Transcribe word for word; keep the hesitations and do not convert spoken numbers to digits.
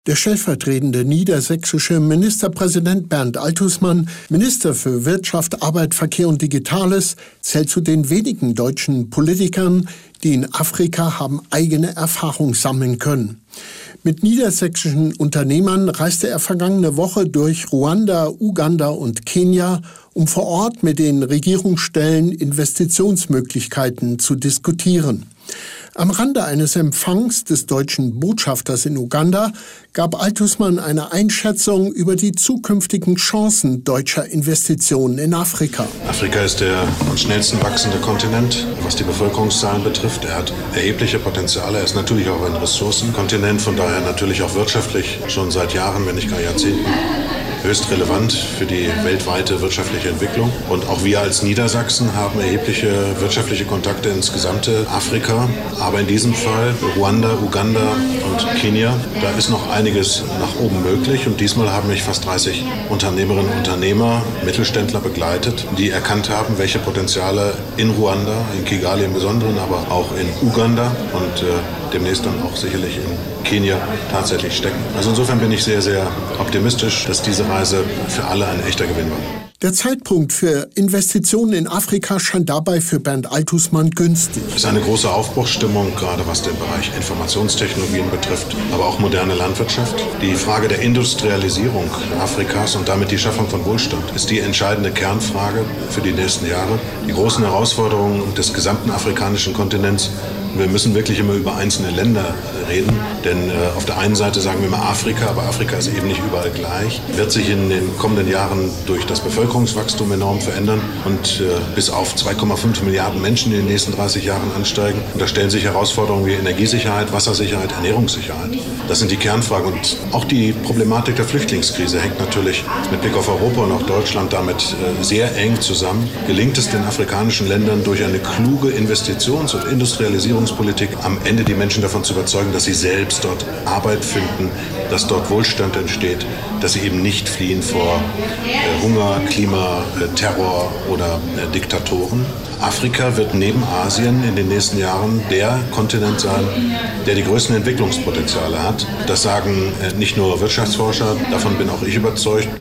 Der stellvertretende niedersächsische Ministerpräsident Bernd Altusmann, Minister für Wirtschaft, Arbeit, Verkehr und Digitales, zählt zu den wenigen deutschen Politikern, die in Afrika haben eigene Erfahrung sammeln können. Mit niedersächsischen Unternehmern reiste er vergangene Woche durch Ruanda, Uganda und Kenia, um vor Ort mit den Regierungsstellen Investitionsmöglichkeiten zu diskutieren. Am Rande eines Empfangs des deutschen Botschafters in Uganda gab Altusmann eine Einschätzung über die zukünftigen Chancen deutscher Investitionen in Afrika. Afrika ist der am schnellsten wachsende Kontinent, was die Bevölkerungszahlen betrifft. Er hat erhebliche Potenziale. Er ist natürlich auch ein Ressourcenkontinent, von daher natürlich auch wirtschaftlich schon seit Jahren, wenn nicht gar Jahrzehnten, höchst relevant für die weltweite wirtschaftliche Entwicklung. Und auch wir als Niedersachsen haben erhebliche wirtschaftliche Kontakte ins gesamte Afrika. Aber in diesem Fall Ruanda, Uganda und Kenia, da ist noch einiges nach oben möglich. Und diesmal haben mich fast dreißig Unternehmerinnen und Unternehmer, Mittelständler begleitet, die erkannt haben, welche Potenziale in Ruanda, in Kigali im Besonderen, aber auch in Uganda und äh, demnächst dann auch sicherlich in Kenia tatsächlich stecken. Also insofern bin ich sehr, sehr optimistisch, dass diese Reise für alle ein echter Gewinn war. Der Zeitpunkt für Investitionen in Afrika scheint dabei für Bernd Altusmann günstig. Es ist eine große Aufbruchsstimmung, gerade was den Bereich Informationstechnologien betrifft, aber auch moderne Landwirtschaft. Die Frage der Industrialisierung Afrikas und damit die Schaffung von Wohlstand ist die entscheidende Kernfrage für die nächsten Jahre. Die großen Herausforderungen des gesamten afrikanischen Kontinents. Wir müssen wirklich immer über einzelne Länder reden, denn äh, auf der einen Seite sagen wir immer Afrika, aber Afrika ist eben nicht überall gleich, wird sich in den kommenden Jahren durch das Bevölkerungswachstum enorm verändern und äh, bis auf zwei Komma fünf Milliarden Menschen in den nächsten dreißig Jahren ansteigen. Und da stellen sich Herausforderungen wie Energiesicherheit, Wassersicherheit, Ernährungssicherheit. Das sind die Kernfragen. Und auch die Problematik der Flüchtlingskrise hängt natürlich mit Blick auf Europa und auch Deutschland damit äh, sehr eng zusammen. Gelingt es den afrikanischen Ländern durch eine kluge Investitions- und Industrialisierung Politik am Ende die Menschen davon zu überzeugen, dass sie selbst dort Arbeit finden, dass dort Wohlstand entsteht, dass sie eben nicht fliehen vor äh, Hunger, Klima, äh, Terror oder äh, Diktatoren. Afrika wird neben Asien in den nächsten Jahren der Kontinent sein, der die größten Entwicklungspotenziale hat. Das sagen äh, nicht nur Wirtschaftsforscher, davon bin auch ich überzeugt.